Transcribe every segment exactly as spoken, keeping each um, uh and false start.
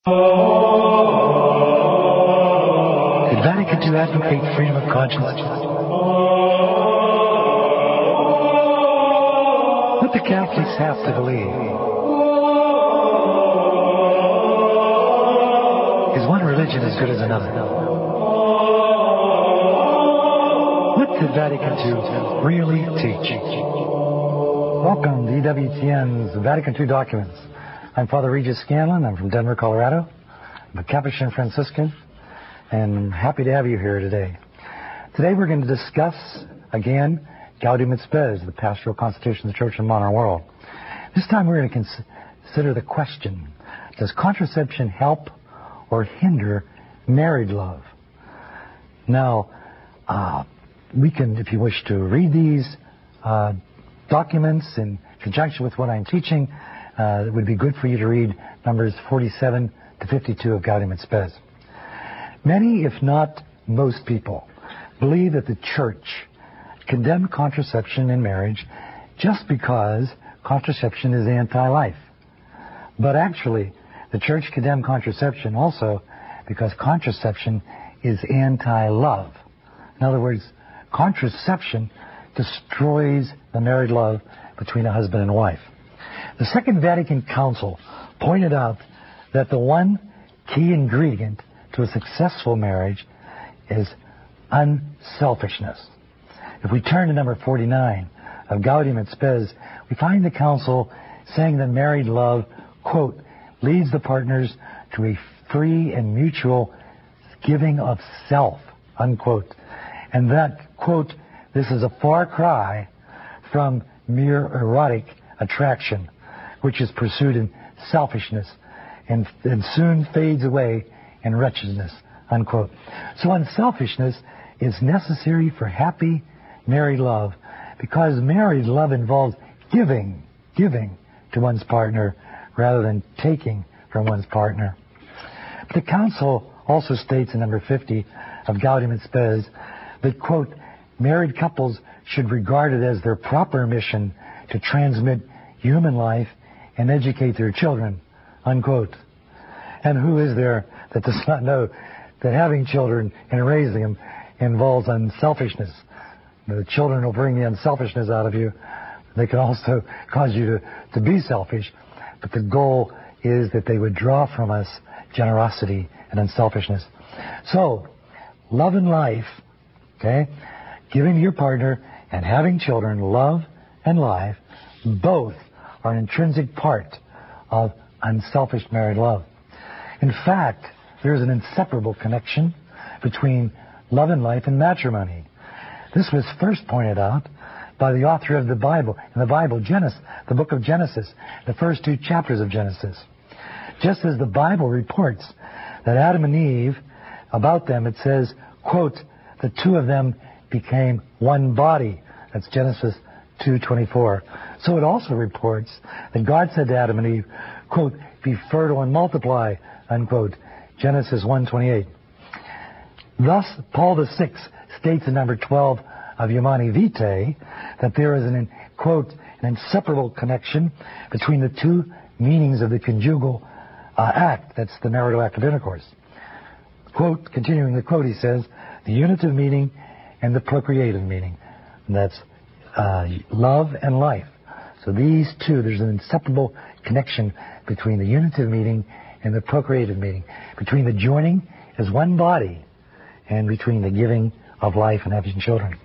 Did Vatican two advocate freedom of conscience? What do Catholics have to believe? Is one religion as good as another? What did Vatican two really teach? Welcome to E W T N's Vatican two Documents. I'm Father Regis Scanlon. I'm from Denver, Colorado. I'm a Capuchin Franciscan, and I'm happy to have you here today. Today we're going to discuss, again, Gaudium et Spes, the pastoral constitution of the Church in the modern world. This time we're going to cons- consider the question, does contraception help or hinder married love? Now, uh, we can, if you wish to read these uh, documents in conjunction with what I'm teaching, uh, it would be good for you to read numbers forty-seven to fifty-two of Gaudium et Spes. Many, if not most people, believe that the Church condemned contraception in marriage just because contraception is anti-life. But actually, the Church condemned contraception also because contraception is anti-love. In other words, contraception destroys the married love between a husband and wife. The Second Vatican Council pointed out that the one key ingredient to a successful marriage is unselfishness. If we turn to number forty-nine of Gaudium et Spes, we find the Council saying that married love, quote, leads the partners to a free and mutual giving of self, unquote. And that, quote, this is a far cry from mere erotic attraction, which is pursued in selfishness and, and soon fades away in wretchedness, unquote. So unselfishness is necessary for happy married love because married love involves giving, giving to one's partner rather than taking from one's partner. The Council also states in number fifty of Gaudium et Spes that, quote, married couples should regard it as their proper mission to transmit human life and educate their children, unquote. And who is there that does not know that having children and raising them involves unselfishness? The children will bring the unselfishness out of you. They can also cause you to, to be selfish. But the goal is that they would draw from us generosity and unselfishness. So, love and life, okay, giving to your partner and having children, love and life, both are an intrinsic part of unselfish married love. In fact, there is an inseparable connection between love and life and matrimony. This was first pointed out by the author of the Bible, in the Bible, Genesis, the book of Genesis, the first two chapters of Genesis. Just as the Bible reports that Adam and Eve, about them it says, quote, the two of them became one body. That's Genesis two twenty-four. So it also reports that God said to Adam and Eve, quote, be fertile and multiply, unquote, Genesis one twenty-eight. Thus, Paul the Sixth states in number twelve of Humani Vitae that there is an, quote, an inseparable connection between the two meanings of the conjugal uh, act, that's the marital act of intercourse. Quote, continuing the quote, he says, the unitive meaning and the procreative meaning. And that's uh, love and life. So these two, there's an inseparable connection between the unitive meaning and the procreative meaning, between the joining as one body and between the giving of life and having children.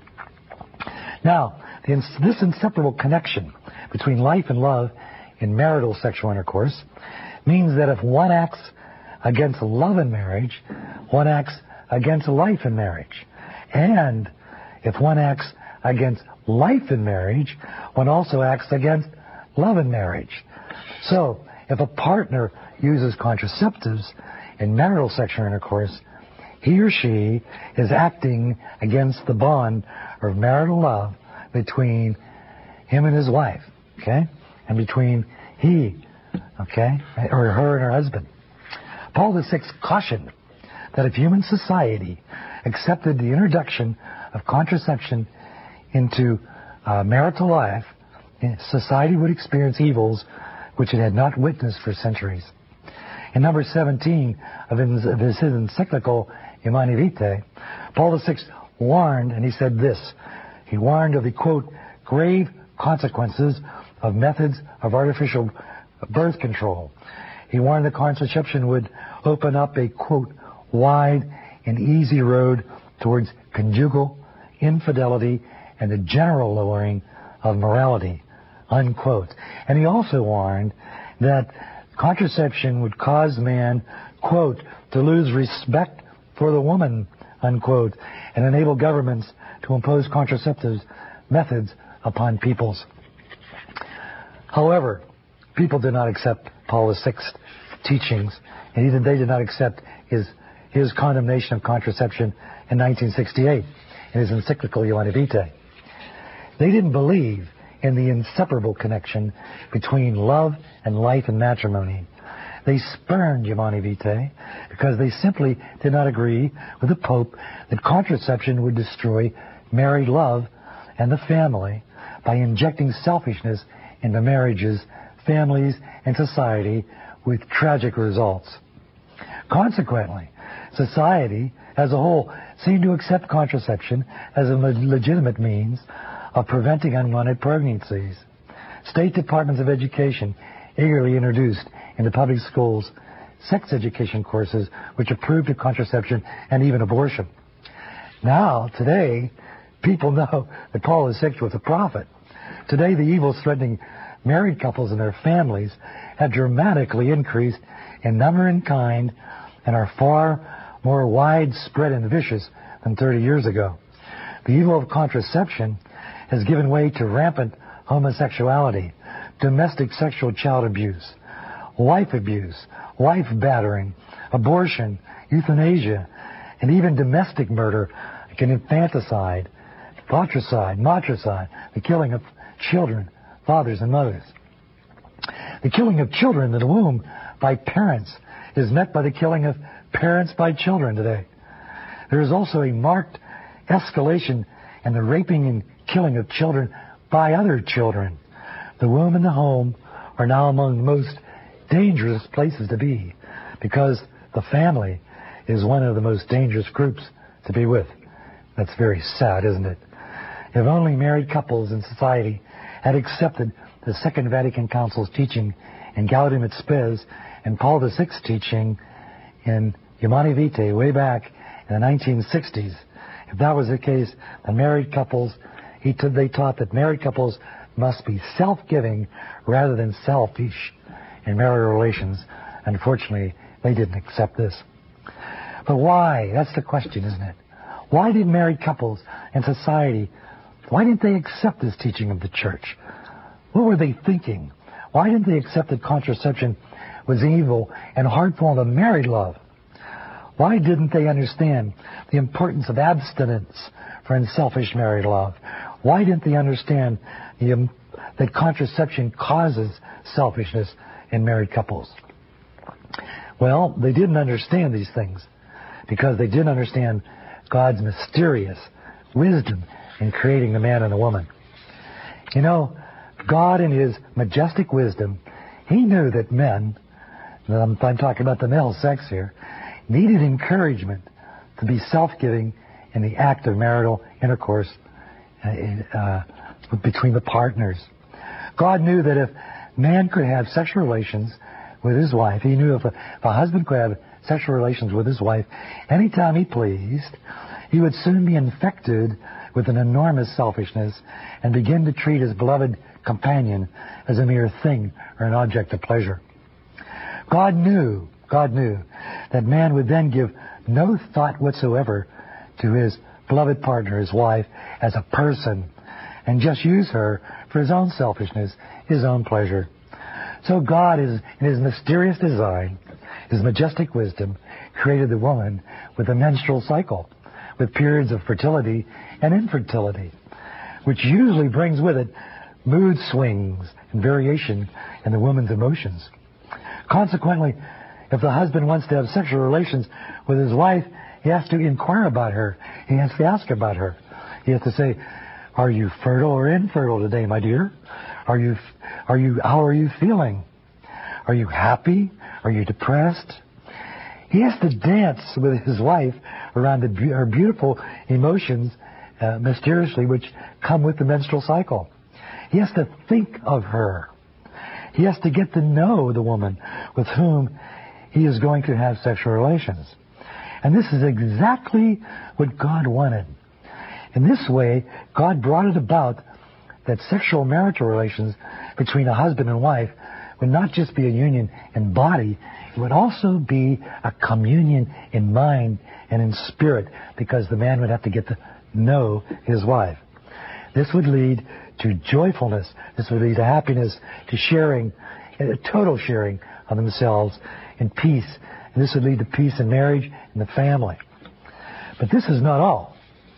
Now, the, this inseparable connection between life and love in marital sexual intercourse means that if one acts against love in marriage, one acts against life in marriage. And if one acts against life in marriage, one also acts against love in marriage. So, if a partner uses contraceptives in marital sexual intercourse, he or she is acting against the bond of marital love between him and his wife, okay? And between he, okay, or her and her husband. Paul the Sixth cautioned that if human society accepted the introduction of contraception into uh, marital life, society would experience evils which it had not witnessed for centuries. In number seventeen of his, of his encyclical Humanae Vitae, Paul the Sixth warned, and he said this. He warned of the, quote, grave consequences of methods of artificial birth control. He warned that contraception would open up a, quote, wide and easy road towards conjugal infidelity and the general lowering of morality, unquote. And he also warned that contraception would cause man, quote, to lose respect for the woman, unquote, and enable governments to impose contraceptive methods upon peoples. However, people did not accept Paul the Sixth's teachings, and even they did not accept his his condemnation of contraception in nineteen sixty-eight in his encyclical Humanae Vitae. They didn't believe in the inseparable connection between love and life and matrimony. They spurned Humanae Vitae because they simply did not agree with the Pope that contraception would destroy married love and the family by injecting selfishness into marriages, families, and society with tragic results. Consequently, society as a whole seemed to accept contraception as a legitimate means of preventing unwanted pregnancies. State departments of education eagerly introduced into public schools sex education courses which approved of contraception and even abortion. Now, today, people know that Paul the Sixth was a prophet. Today, the evils threatening married couples and their families have dramatically increased in number and kind and are far more widespread and vicious than thirty years ago. The evil of contraception has given way to rampant homosexuality, domestic sexual child abuse, wife abuse, wife battering, abortion, euthanasia, and even domestic murder like infanticide, fratricide, matricide, the killing of children, fathers and mothers. The killing of children in the womb by parents is met by the killing of parents by children today. There is also a marked escalation in the raping and killing of children by other children. The womb and the home are now among the most dangerous places to be because the family is one of the most dangerous groups to be with. That's very sad, isn't it? If only married couples in society had accepted the Second Vatican Council's teaching in Gaudium et Spes and Paul the Sixth's teaching in Humanae Vitae way back in the nineteen sixties. If that was the case, the married couples, he t- they taught that married couples must be self-giving rather than selfish in marital relations. Unfortunately, they didn't accept this. But why? That's the question, isn't it? Why did married couples and society, why didn't they accept this teaching of the church? What were they thinking? Why didn't they accept that contraception was evil and harmful to married love? Why didn't they understand the importance of abstinence for unselfish married love? Why didn't they understand the, um, that contraception causes selfishness in married couples? Well, they didn't understand these things because they didn't understand God's mysterious wisdom in creating the man and the woman. You know, God in His majestic wisdom, He knew that men, I'm, I'm talking about the male sex here, needed encouragement to be self-giving in the act of marital intercourse uh, uh, between the partners. God knew that if man could have sexual relations with his wife, He knew if a, if a husband could have sexual relations with his wife anytime he pleased, he would soon be infected with an enormous selfishness and begin to treat his beloved companion as a mere thing or an object of pleasure. God knew, God knew that man would then give no thought whatsoever to his beloved partner, his wife, as a person, and just use her for his own selfishness, his own pleasure. So God, is, in His mysterious design, His majestic wisdom, created the woman with a menstrual cycle, with periods of fertility and infertility, which usually brings with it mood swings and variation in the woman's emotions. Consequently, if the husband wants to have sexual relations with his wife, he has to inquire about her. He has to ask about her. He has to say, "Are you fertile or infertile today, my dear? Are you, are you, how are you feeling? Are you happy? Are you depressed? He has to dance with his wife around the, her beautiful emotions, uh, mysteriously, which come with the menstrual cycle. He has to think of her. He has to get to know the woman with whom he is going to have sexual relations. And this is exactly what God wanted. In this way, God brought it about that sexual marital relations between a husband and wife would not just be a union in body, it would also be a communion in mind and in spirit, because the man would have to get to know his wife. This would lead to joyfulness. This would lead to happiness, to sharing, a total sharing of themselves in peace. And this would lead to peace in marriage and the family. But this is not all.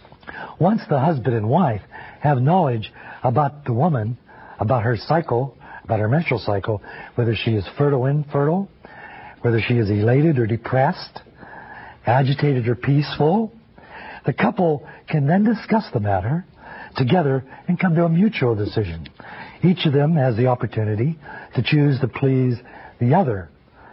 Once the husband and wife have knowledge about the woman, about her cycle, about her menstrual cycle, whether she is fertile or infertile, whether she is elated or depressed, agitated or peaceful, the couple can then discuss the matter together and come to a mutual decision. Each of them has the opportunity to choose to please the other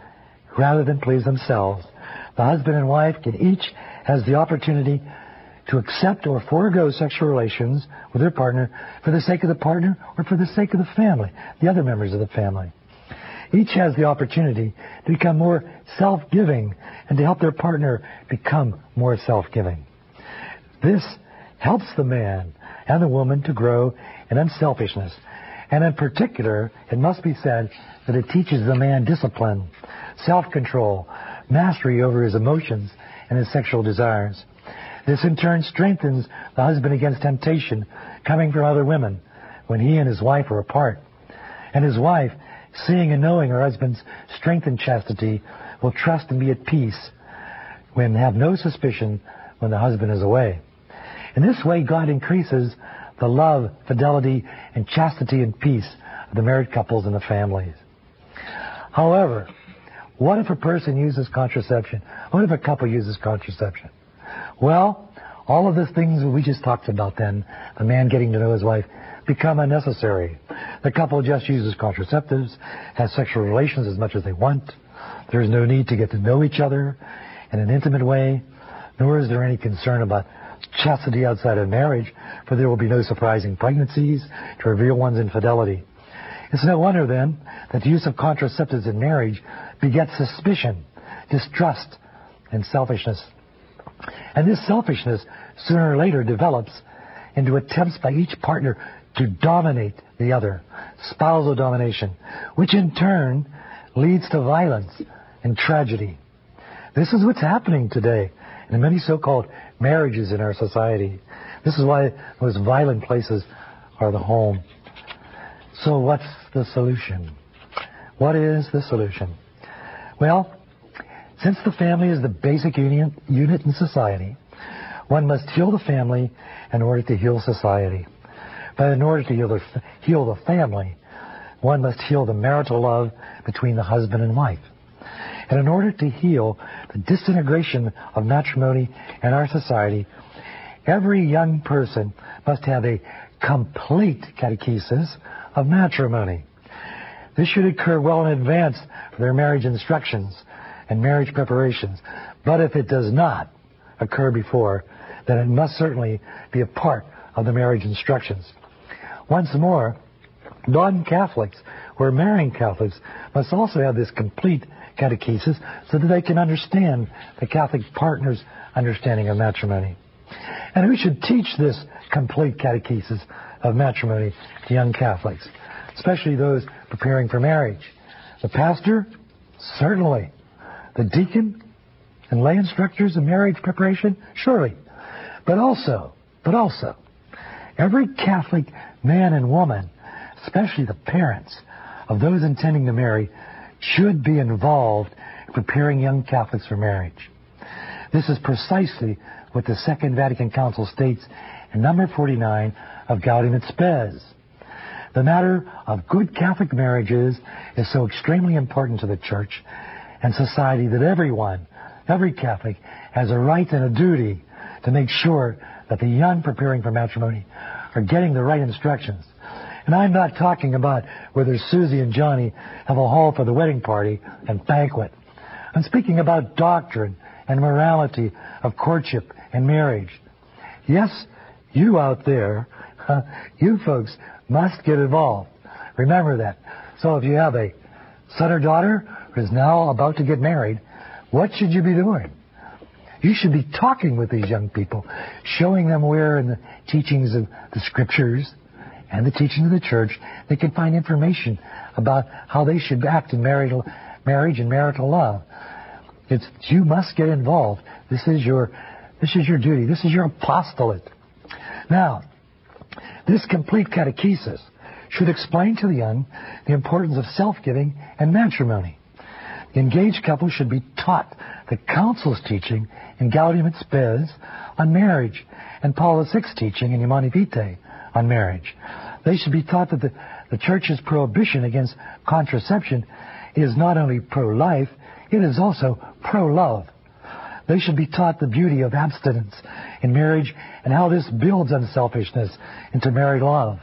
rather than please themselves. The husband and wife can each has the opportunity to accept or forego sexual relations with their partner for the sake of the partner or for the sake of the family, the other members of the family. Each has the opportunity to become more self-giving and to help their partner become more self-giving. This helps the man and the woman to grow in unselfishness. And in particular, it must be said that it teaches the man discipline, self-control, mastery over his emotions and his sexual desires. This in turn strengthens the husband against temptation coming from other women when he and his wife are apart. And his wife, seeing and knowing her husband's strength and chastity, will trust and be at peace when have no suspicion when the husband is away. In this way, God increases the love, fidelity, and chastity and peace of the married couples and the families. However, what if a person uses contraception? What if a couple uses contraception? Well, all of the things we just talked about then, the man getting to know his wife, become unnecessary. The couple just uses contraceptives, has sexual relations as much as they want. There is no need to get to know each other in an intimate way, nor is there any concern about chastity outside of marriage, for there will be no surprising pregnancies to reveal one's infidelity. It's no wonder, then, that the use of contraceptives in marriage begets suspicion, distrust, and selfishness. And this selfishness, sooner or later, develops into attempts by each partner to dominate the other, spousal domination, which in turn leads to violence and tragedy. This is what's happening today in many so-called marriages in our society. This is why the most violent places are the home. So what's the solution? What is the solution? Well, since the family is the basic union, unit in society, one must heal the family in order to heal society. But in order to heal the, heal the family, one must heal the marital love between the husband and wife. And in order to heal the disintegration of matrimony in our society, every young person must have a complete catechesis of matrimony. This should occur well in advance of their marriage instructions and marriage preparations. But if it does not occur before, then it must certainly be a part of the marriage instructions. Once more, non-Catholics who are marrying Catholics must also have this complete catechesis so that they can understand the Catholic partner's understanding of matrimony. And who should teach this complete catechesis of matrimony to young Catholics, especially those preparing for marriage? The pastor? Certainly. The deacon and lay instructors in marriage preparation? Surely. But also, but also, every Catholic man and woman, especially the parents of those intending to marry, should be involved in preparing young Catholics for marriage. This is precisely what the Second Vatican Council states in number forty-nine of Gaudium et Spes. The matter of good Catholic marriages is so extremely important to the Church and society that everyone, every Catholic, has a right and a duty to make sure that the young preparing for matrimony are getting the right instructions And I'm not talking about whether Susie and Johnny have a hall for the wedding party and banquet. I'm speaking about doctrine and morality of courtship and marriage. Yes, you out there, uh, you folks must get involved. Remember that. So if you have a son or daughter who is now about to get married, what should you be doing? You should be talking with these young people, showing them where in the teachings of the Scriptures and the teaching of the church they can find information about how they should act in marital, marriage and marital love. It's, you must get involved. This is your, this is your duty. This is your apostolate. Now, this complete catechesis should explain to the young the importance of self-giving and matrimony. The engaged couple should be taught the Council's teaching in Gaudium et Spes on marriage and Paul the Sixth's teaching in Humanae Vitae on marriage. They should be taught that the, the Church's prohibition against contraception is not only pro-life, it is also pro-love. They should be taught the beauty of abstinence in marriage and how this builds unselfishness into married love.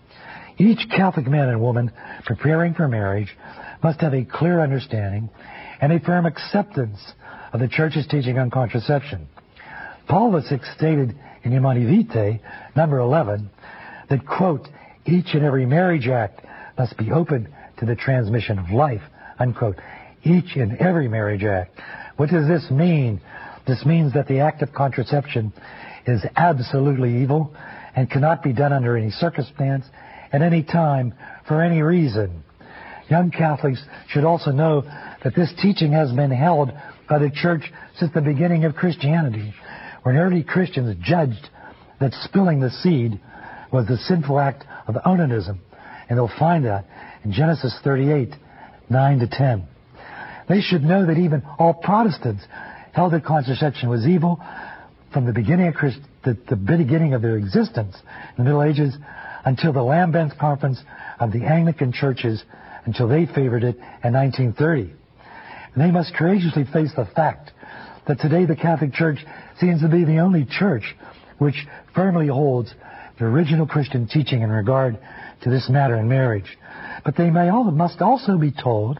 Each Catholic man and woman preparing for marriage must have a clear understanding and a firm acceptance of the Church's teaching on contraception. Paul the Sixth stated in Humanae Vitae, number eleven, that, quote, each and every marriage act must be open to the transmission of life, unquote. Each and every marriage act. What does this mean? This means that the act of contraception is absolutely evil and cannot be done under any circumstance, at any time, for any reason. Young Catholics should also know that this teaching has been held by the Church since the beginning of Christianity, when early Christians judged that spilling the seed was the sinful act of onanism. And they'll find that in Genesis thirty-eight, nine to ten. They should know that even all Protestants held that contraception was evil from the beginning of Christ, the, the beginning of their existence in the Middle Ages until the Lambeth Conference of the Anglican churches, until they favored it in nineteen thirty. And they must courageously face the fact that today the Catholic Church seems to be the only church which firmly holds the original Christian teaching in regard to this matter in marriage. But they may all, must also be told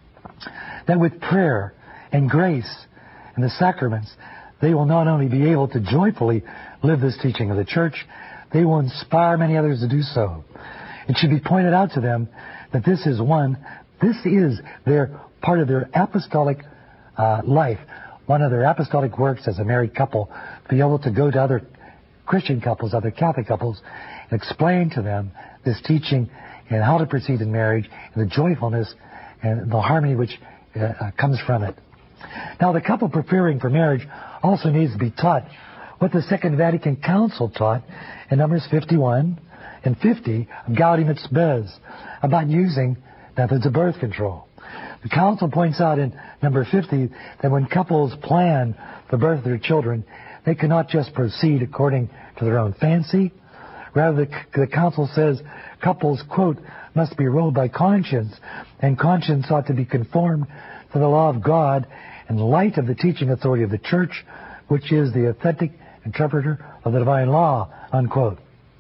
that with prayer and grace and the sacraments, they will not only be able to joyfully live this teaching of the Church, they will inspire many others to do so. It should be pointed out to them that this is one, this is their part of their apostolic uh, life, one of their apostolic works as a married couple, be able to go to other Christian couples, other Catholic couples, and explain to them this teaching and how to proceed in marriage and the joyfulness and the harmony which uh, comes from it. Now, the couple preparing for marriage also needs to be taught what the Second Vatican Council taught in Numbers fifty-one and fifty of Gaudium et Spes about using methods of birth control. The Council points out in number fifty that when couples plan the birth of their children, they cannot just proceed according to their own fancy. Rather, the, the Council says couples, quote, must be ruled by conscience, and conscience ought to be conformed to the law of God in light of the teaching authority of the Church, which is the authentic interpreter of the divine law, unquote.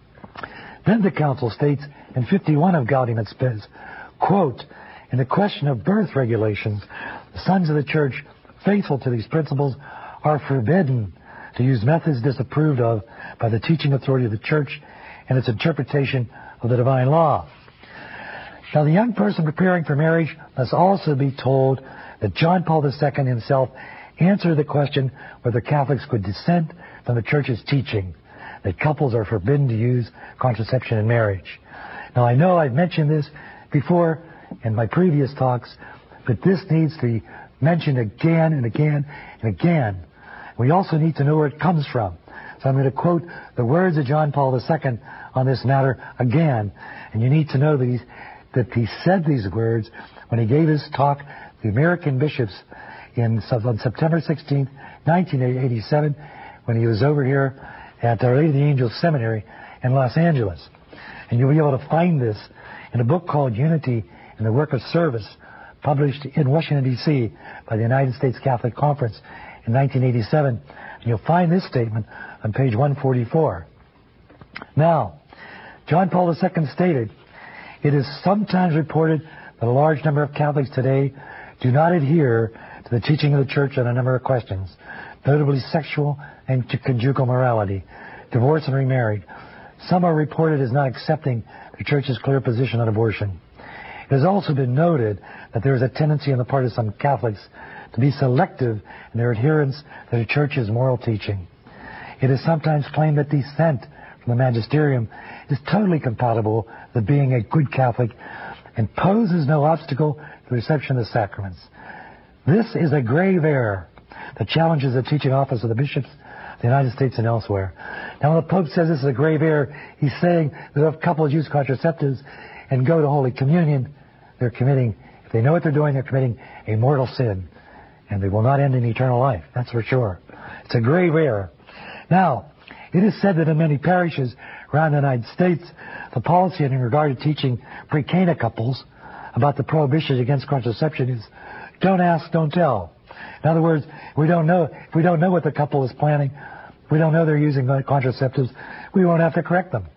Then the Council states in fifty-one of Gaudium et Spes, quote, in the question of birth regulations, the sons of the Church, faithful to these principles, are forbidden to use methods disapproved of by the teaching authority of the Church and its interpretation of the divine law. Now, the young person preparing for marriage must also be told that John Paul the Second himself answered the question whether Catholics could dissent from the Church's teaching that couples are forbidden to use contraception in marriage. Now, I know I've mentioned this before in my previous talks, but this needs to be mentioned again and again and again. We also need to know where it comes from. So I'm going to quote the words of John Paul the Second on this matter again. And you need to know that, he's, that he said these words when he gave his talk to the American bishops in, on September sixteenth, nineteen eighty-seven, when he was over here at Our Lady of the Angels Seminary in Los Angeles. And you'll be able to find this in a book called Unity in the Work of Service, published in Washington, D C by the United States Catholic Conference in nineteen eighty-seven. And you'll find this statement on page one forty-four. Now, John Paul the Second stated It is sometimes reported that a large number of Catholics today do not adhere to the teaching of the Church on a number of questions, notably sexual and conjugal morality, divorce and remarried. Some are reported as not accepting the Church's clear position on abortion. It has also been noted that there is a tendency on the part of some Catholics to be selective in their adherence to the Church's moral teaching. It is sometimes claimed that dissent from the magisterium is totally compatible with being a good Catholic and poses no obstacle to the reception of the sacraments. This is a grave error that challenges the teaching office of the bishops of the United States and elsewhere. Now, when the Pope says this is a grave error, he's saying that if couples use contraceptives and go to Holy Communion, they're committing, if they know what they're doing, they're committing a mortal sin. And they will not end in eternal life, that's for sure. It's a grave error. Now, it is said that in many parishes around the United States, the policy in regard to teaching pre-Cana couples about the prohibition against contraception is don't ask, don't tell. In other words, we don't know if we don't know what the couple is planning, we don't know they're using contraceptives, we won't have to correct them.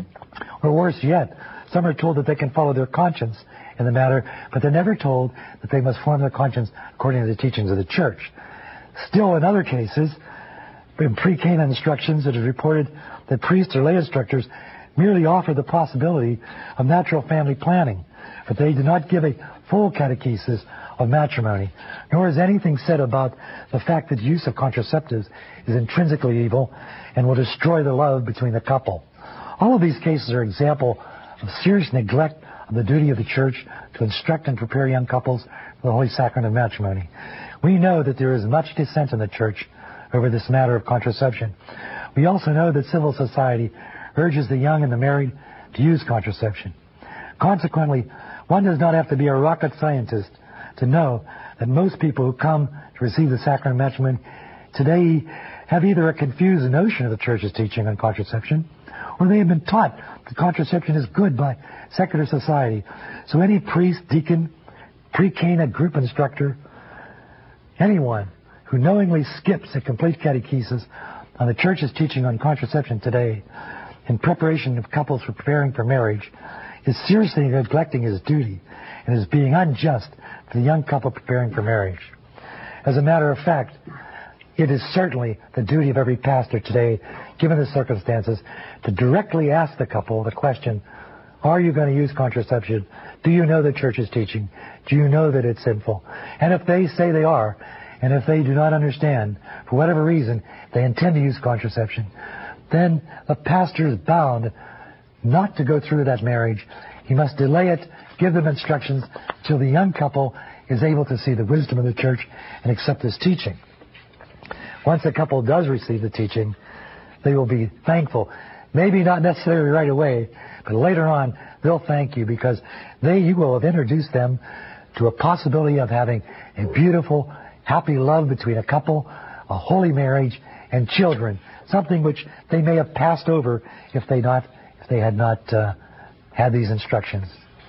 Or worse yet, some are told that they can follow their conscience in the matter, but they're never told that they must form their conscience according to the teachings of the Church. Still, in other cases, in pre-Cana instructions, it is reported that priests or lay instructors merely offer the possibility of natural family planning, but they do not give a full catechesis of matrimony, nor is anything said about the fact that use of contraceptives is intrinsically evil and will destroy the love between the couple. All of these cases are an example of serious neglect of the duty of the Church to instruct and prepare young couples for the Holy Sacrament of matrimony. We know that there is much dissent in the Church over this matter of contraception. We also know that civil society urges the young and the married to use contraception. Consequently, one does not have to be a rocket scientist to know that most people who come to receive the sacrament of matrimony today have either a confused notion of the Church's teaching on contraception, or they have been taught that contraception is good by secular society. So any priest, deacon, pre-Cana group instructor, anyone who knowingly skips a complete catechesis on the Church's teaching on contraception today in preparation of couples for preparing for marriage is seriously neglecting his duty and is being unjust to the young couple preparing for marriage. As a matter of fact, it is certainly the duty of every pastor today, given the circumstances, to directly ask the couple the question, are you going to use contraception? Do you know the Church's teaching? Do you know that it's sinful? And if they say they are, and if they do not understand, for whatever reason, they intend to use contraception, then the pastor is bound not to go through that marriage. He must delay it, give them instructions till the young couple is able to see the wisdom of the Church and accept this teaching. Once the couple does receive the teaching, they will be thankful. Maybe not necessarily right away, but later on they'll thank you because they you will have introduced them to a possibility of having a beautiful, happy love between a couple, a holy marriage, and children, something which they may have passed over if they not if they had not uh, had these instructions.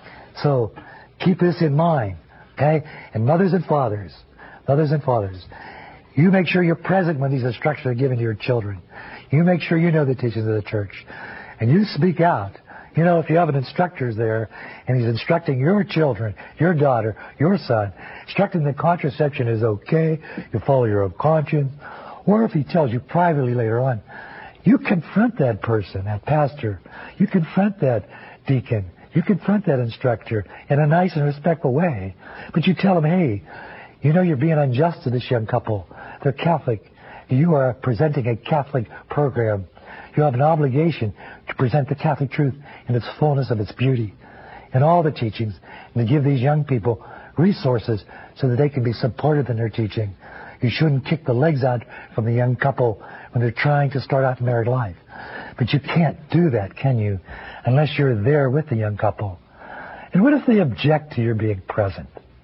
So keep this in mind, okay? And mothers and fathers, mothers and fathers, you make sure you're present when these instructions are given to your children. You make sure you know the teachings of the Church, and you speak out. You know, if you have an instructor there and he's instructing your children, your daughter, your son, instructing that contraception is okay, you follow your own conscience, or if he tells you privately later on, you confront that person, that pastor, you confront that deacon, you confront that instructor in a nice and respectful way, but you tell them, hey, you know you're being unjust to this young couple. They're Catholic. You are presenting a Catholic program. You have an obligation to present the Catholic truth in its fullness of its beauty and all the teachings, and to give these young people resources so that they can be supported in their teaching. You shouldn't kick the legs out from the young couple when they're trying to start out married life. But you can't do that, can you, unless you're there with the young couple. And what if they object to your being present?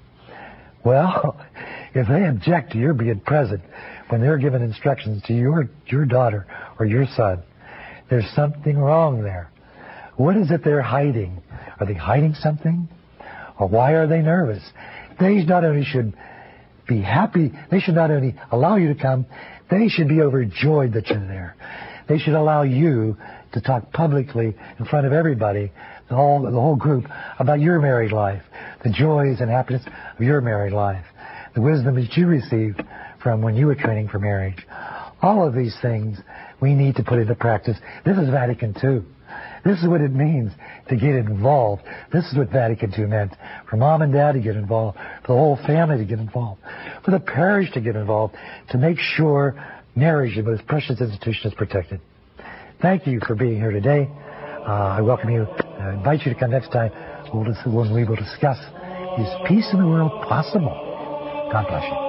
Well, if they object to your being present when they're giving instructions to your your daughter or your son, there's something wrong there. What is it they're hiding? Are they hiding something? Or why are they nervous? They not only should be happy, they should not only allow you to come, they should be overjoyed that you're there. They should allow you to talk publicly in front of everybody the whole, the whole group about your married life, the joys and happiness of your married life, the wisdom that you received from when you were training for marriage. All of these things we need to put into practice. This is Vatican two. This is what it means to get involved. This is what Vatican two meant. For mom and dad to get involved, for the whole family to get involved, for the parish to get involved, to make sure marriage, the most precious institution, is protected. Thank you for being here today. Uh, I welcome you. I invite you to come next time when we will discuss, is peace in the world possible? God bless you.